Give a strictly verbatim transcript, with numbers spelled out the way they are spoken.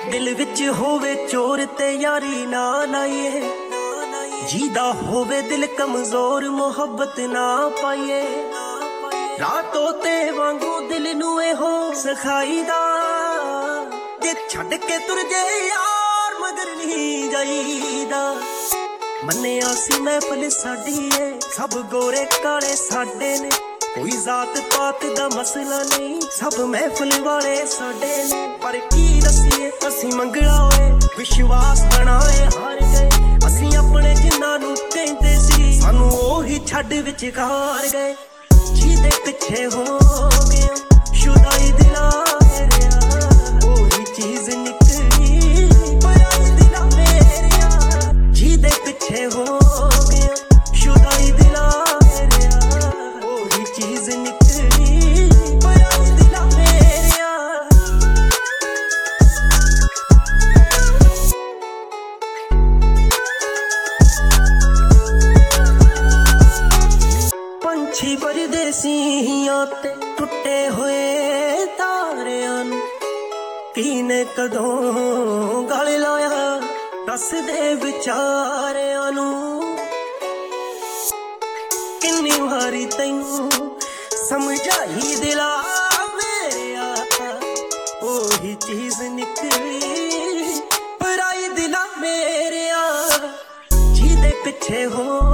दिल विच होवे चोर ते यारी ना लाइए, जीदा होवे दिल कमजोर मोहब्बत ना पाइए। रातों ते वांगू दिल नू हो सखाईदा, जे छड़ के तुर जे यार मगर नहीं जाईदा। मन्निया सी महफिल साडी है, सब गोरे काले साडे ने, कोई जात पात दा मसला नहीं, सब महफिल वाले साडे ने। पर की दसीए असी मंगला होए, विश्वास बनाए हार गए। असी अपने जिन्ना नू कहंदे सी, सानू ओही छड्ड विचकार गए। जीदे पिछे हो गए शुदाई दिला मेरेया, ओही चीज निकली पराई दिला मेरेया। जीदे पिछे हो गए शुदाई दिला मेरेया, ओही चीज निकली पराई दिला मेरेया। पंछी परदेसियां ते टुटे हुए तारियां नू कीने कदों गल लाया, दस दे विचारियां नू। किन्नी वारी तैनू समझाई दिला मेरेया, ओही चीज निकली पराई दिला मेरेया। जीदे पिछे हो